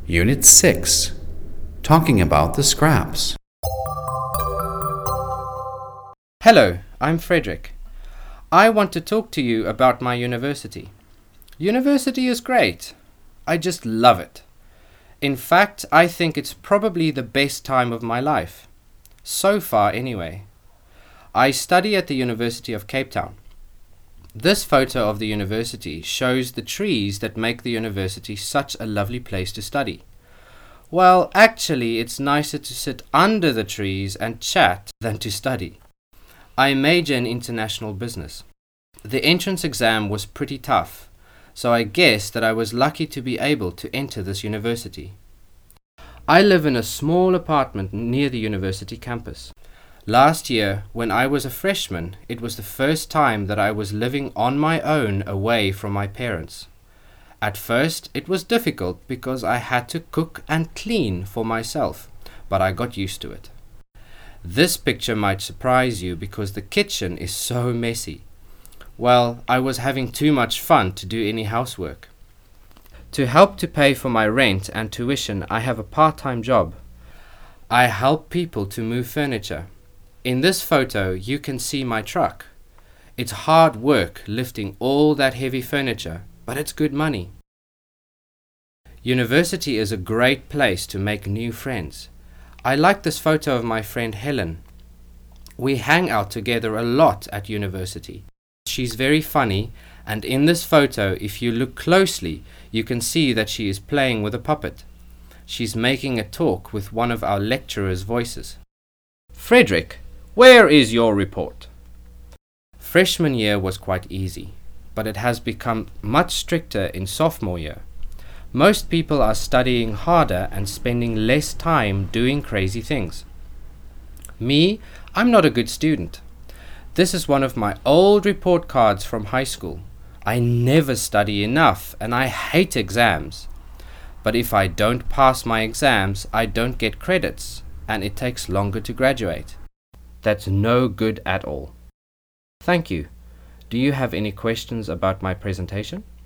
Unit 6. Talking about the scraps. Hello, I'm Frederick. I want to talk to you about my university. University is great. I just love it. In fact, I think it's probably the best time of my life. So far, anyway. I study at the University of Cape Town. This photo of the university shows the trees that make the university such a lovely place to study. Well, actually, it's nicer to sit under the trees and chat than to study. I major in international business. The entrance exam was pretty tough, so I guess that I was lucky to be able to enter this university. I live in a small apartment near the university campus. Last year, when I was a freshman, it was the first time that I was living on my own away from my parents. At first, it was difficult because I had to cook and clean for myself, but I got used to it. This picture might surprise you because the kitchen is so messy. Well, I was having too much fun to do any housework. To help to pay for my rent and tuition, I have a part-time job. I help people to move furniture. In this photo, you can see my truck. It's hard work lifting all that heavy furniture, but it's good money. University is a great place to make new friends. I like this photo of my friend Helen. We hang out together a lot at university. She's very funny, and in this photo, if you look closely, you can see that she is playing with a puppet. She's making a talk with one of our lecturer's voices. Frederick, where is your report? Freshman year was quite easy, but it has become much stricter in sophomore year. Most people are studying harder and spending less time doing crazy things. Me, I'm not a good student. This is one of my old report cards from high school. I never study enough and I hate exams. But if I don't pass my exams, I don't get credits and it takes longer to graduate. That's no good at all. Thank you. Do you have any questions about my presentation?